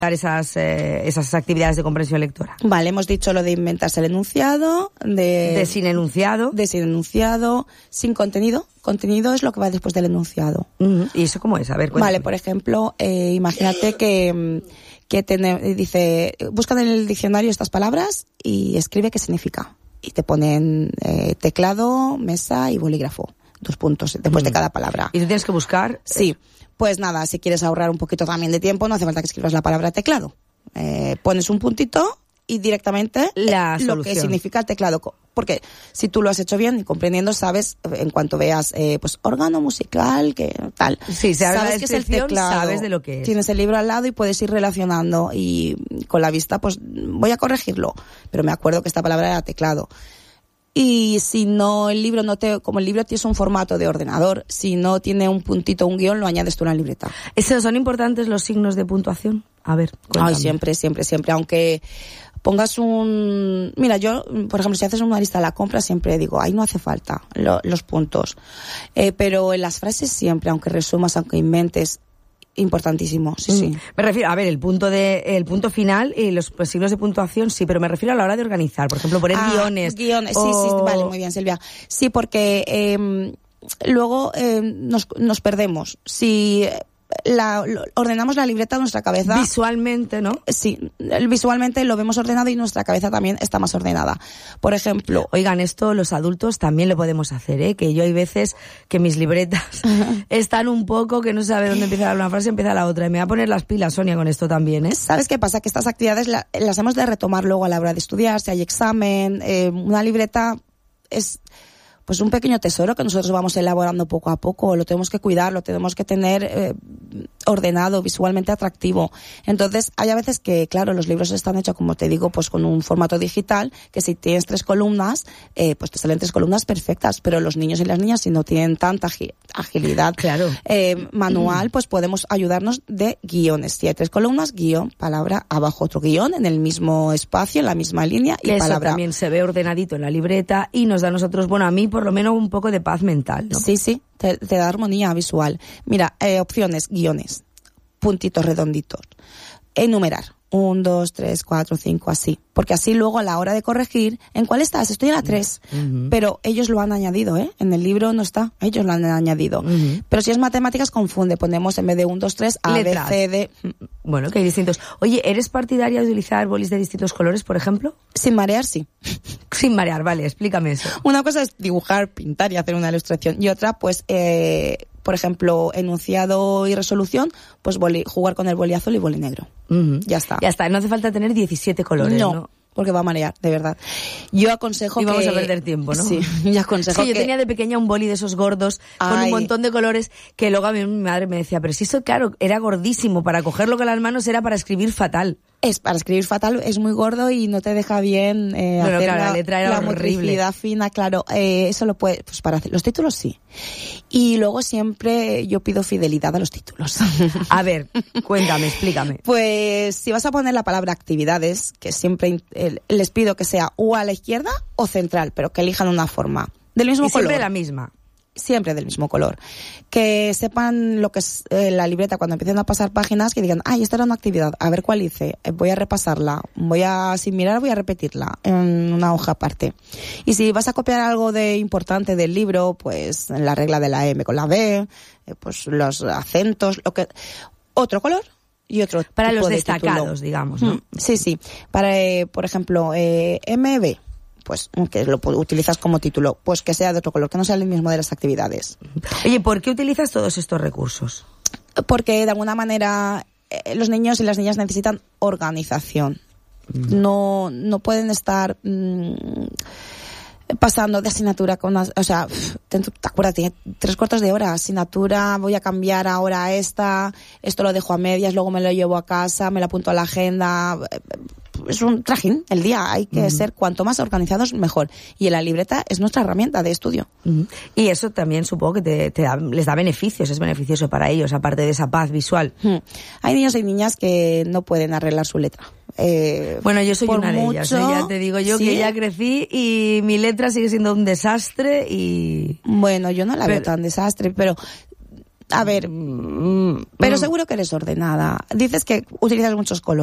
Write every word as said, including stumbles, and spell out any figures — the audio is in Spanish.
esas eh, esas actividades de comprensión lectora? Vale, hemos dicho lo de inventarse el enunciado, de... De sin enunciado. De sin enunciado, sin contenido. Contenido es lo que va después del enunciado. Uh-huh. ¿Y eso cómo es? A ver, cuéntame. Vale, por ejemplo, eh, imagínate que, que te, dice, busca en el diccionario estas palabras y escribe qué significa. Y te ponen eh, teclado, mesa y bolígrafo. Dos puntos después uh-huh. de cada palabra. ¿Y tú tienes que buscar? Sí. Pues nada, si quieres ahorrar un poquito también de tiempo, no hace falta que escribas la palabra teclado. Eh, pones un puntito y directamente la lo solución. que significa el teclado. Porque si tú lo has hecho bien y comprendiendo, sabes, en cuanto veas, eh, pues, órgano musical, que tal. Sí, sabes, sabes la que es el teclado. Sabes de lo que es. Tienes el libro al lado y puedes ir relacionando y con la vista, pues, voy a corregirlo. Pero me acuerdo que esta palabra era teclado. Y si no, el libro no te, como el libro tiene un formato de ordenador, si no tiene un puntito, un guión, lo añades tú en la libreta. ¿Esos son importantes los signos de puntuación? A ver, cuéntame. Ay, siempre, siempre, siempre, aunque pongas un... Mira, yo, por ejemplo, si haces una lista de la compra, siempre digo, ahí no hace falta lo, los puntos. Eh, pero en las frases siempre, aunque resumas, aunque inventes, importantísimo, sí, sí. Me refiero, a ver, el punto de, el punto final y los pues, signos de puntuación, sí, pero me refiero a la hora de organizar, por ejemplo, poner ah, guiones. Guiones, o... sí, sí, vale, muy bien, Silvia. Sí, porque eh, luego eh, nos, nos perdemos. Si la, lo, ordenamos la libreta de nuestra cabeza. Visualmente, ¿no? Sí, visualmente lo vemos ordenado y nuestra cabeza también está más ordenada. Por ejemplo... Oigan, esto los adultos también lo podemos hacer, ¿eh? Que yo hay veces que mis libretas están un poco que no sabe dónde empieza una frase y empieza la otra. Y me va a poner las pilas, Sonia, con esto también, ¿eh? ¿Sabes qué pasa? Que estas actividades la, las hemos de retomar luego a la hora de estudiar, si hay examen. Eh, una libreta es... pues un pequeño tesoro que nosotros vamos elaborando poco a poco, lo tenemos que cuidar, lo tenemos que tener eh, ordenado, visualmente atractivo. Entonces, hay a veces que, claro, los libros están hechos, como te digo, pues con un formato digital, que si tienes tres columnas, eh, pues te salen tres columnas perfectas, pero los niños y las niñas, si no tienen tanta agi- agilidad claro. eh, manual, pues podemos ayudarnos de guiones. Si hay tres columnas, guión, palabra, abajo otro guión, en el mismo espacio, en la misma línea, y eso palabra. Eso también se ve ordenadito en la libreta y nos da a nosotros, bueno, a mí por lo menos un poco de paz mental, ¿no? Sí, sí, te, te da armonía visual. Mira, eh, opciones, guiones, puntitos redonditos, enumerar, un, dos, tres, cuatro, cinco, así. Porque así luego a la hora de corregir, ¿en cuál estás? Estoy en la tres. Uh-huh. Pero ellos lo han añadido, ¿eh? En el libro no está, ellos lo han añadido. Uh-huh. Pero si es matemáticas, confunde. Ponemos en vez de un, dos, tres, A, letras. B, C, D. Bueno, que hay distintos. Oye, ¿eres partidaria de utilizar bolis de distintos colores, por ejemplo? Sin marear, sí. Sin marear, vale, explícame eso. Una cosa es dibujar, pintar y hacer una ilustración. Y otra, pues, eh, por ejemplo, enunciado y resolución, pues boli, jugar con el boli azul y boli negro. Uh-huh. Ya está. Ya está, no hace falta tener diecisiete colores, ¿no? No, porque va a marear, de verdad. Yo aconsejo y vamos que... a perder tiempo, ¿no? Sí, yo aconsejo sí, yo que... tenía de pequeña un boli de esos gordos Ay. con un montón de colores que luego a mí mi madre me decía, pero si eso, claro, era gordísimo, para cogerlo con las manos era para escribir fatal. Es para escribir fatal, es muy gordo y no te deja bien eh, bueno, hacer claro, la, la letra era la horrible. motricidad fina, claro, eh, eso lo puede, pues para hacer los títulos sí. Y luego siempre yo pido fidelidad a los títulos. A ver, cuéntame, explícame. Pues si vas a poner la palabra actividades, que siempre eh, les pido que sea o a la izquierda o central, pero que elijan una forma del mismo y color. Siempre la misma. Siempre del mismo color. Que sepan lo que es eh, la libreta cuando empiecen a pasar páginas, que digan, ay, esta era una actividad, a ver cuál hice, eh, voy a repasarla, voy a, sin mirar, voy a repetirla en una hoja aparte. Y si vas a copiar algo de importante del libro, pues la regla de la M con la B, eh, pues los acentos, lo que, otro color y otro para tipo los de destacados, título. digamos, ¿no? Mm, sí, sí. Para, eh, por ejemplo, eh, M B. Pues que lo utilizas como título, pues que sea de otro color, que no sea el mismo de las actividades. Oye, ¿por qué utilizas todos estos recursos? Porque de alguna manera eh, los niños y las niñas necesitan organización. Mm. No, no pueden estar mmm, pasando de asignatura con una, o sea, te, te acuerdas, tiene tres cuartos de hora, asignatura, voy a cambiar ahora a esta, esto lo dejo a medias, luego me lo llevo a casa, me lo apunto a la agenda. Es un trajín el día, hay que uh-huh. ser cuanto más organizados mejor, y en la libreta es nuestra herramienta de estudio. Uh-huh. Y eso también supongo que te, te da, les da beneficios, es beneficioso para ellos, aparte de esa paz visual. Uh-huh. Hay niños y niñas que no pueden arreglar su letra. Eh, bueno, yo soy una mucho, de ellas, ¿eh? Ya te digo yo, ¿sí? Que ya crecí y mi letra sigue siendo un desastre y... Bueno, yo no la pero... veo tan desastre, pero A ver, pero seguro que eres ordenada. Dices que utilizas muchos colores.